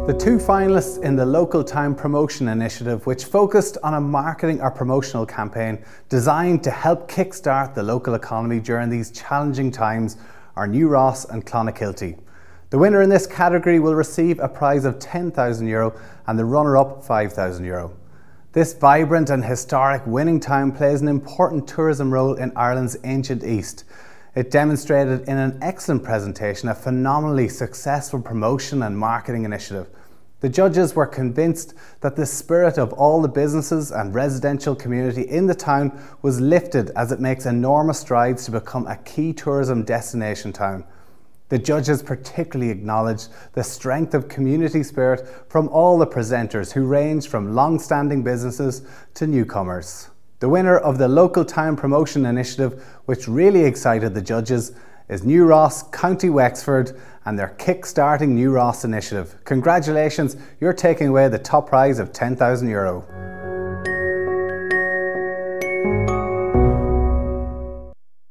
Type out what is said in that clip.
The two finalists in the Local Town Promotion Initiative, which focused on a marketing or promotional campaign designed to help kickstart the local economy during these challenging times, are New Ross and Clonakilty. The winner in this category will receive a prize of €10,000 and the runner-up €5,000. This vibrant and historic winning town plays an important tourism role in Ireland's ancient East. It demonstrated in an excellent presentation a phenomenally successful promotion and marketing initiative. The judges were convinced that the spirit of all the businesses and residential community in the town was lifted as it makes enormous strides to become a key tourism destination town. The judges particularly acknowledged the strength of community spirit from all the presenters who ranged from long-standing businesses to newcomers. The winner of the Local Town Promotion Initiative, which really excited the judges, is New Ross, County Wexford, and their Kickstarting New Ross initiative. Congratulations, you're taking away the top prize of €10,000.